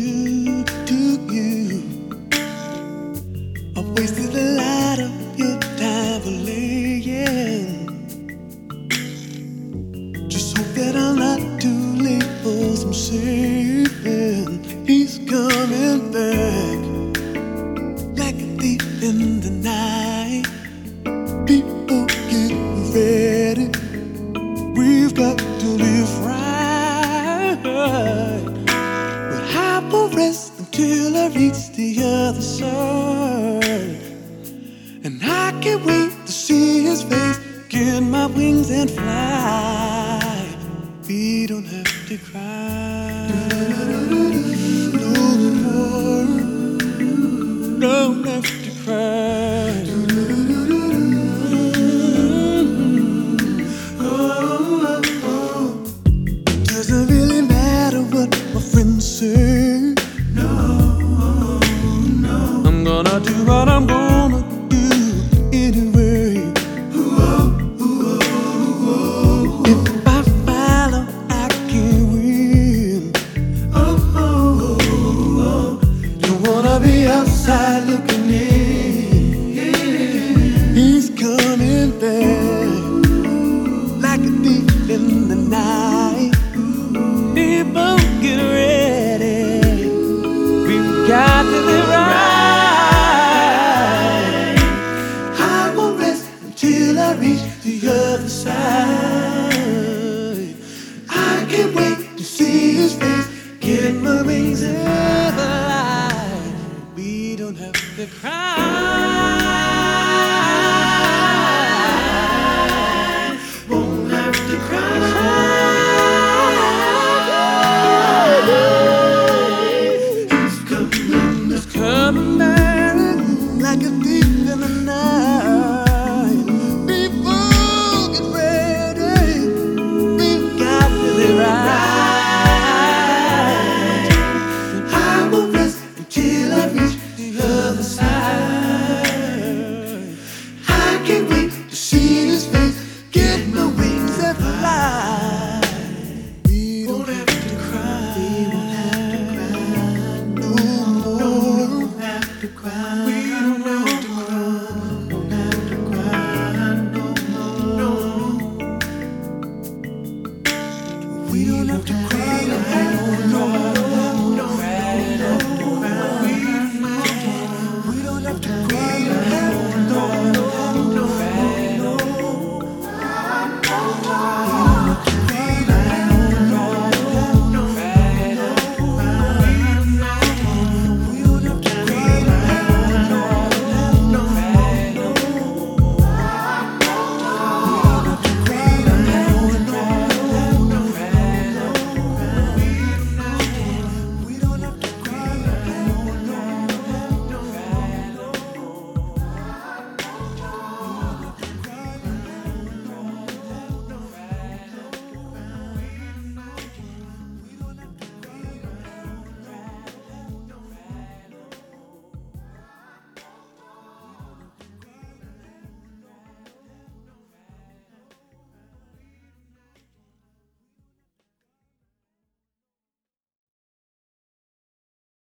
do to you. I wasted a lot of your time for laying. Just hope that I'm not too late for some saving. He's coming back like a thief in the night. People get ready. We've got to live right. But I will rest until I reach the other side. And I can't wait to see his face, get my wings and fly. We don't have to cry no more. Don't have to cry. Doesn't really matter what my friends say. No. I'm gonna do what I'm gonna do anyway. If I follow, I can win. Don't wanna be outside looking in. He's coming back like a thief in the night. People get ready. We've got to live right. I won't rest until I reach the other side. I can't wait to see his face, get my wings and fly. We don't have to cry.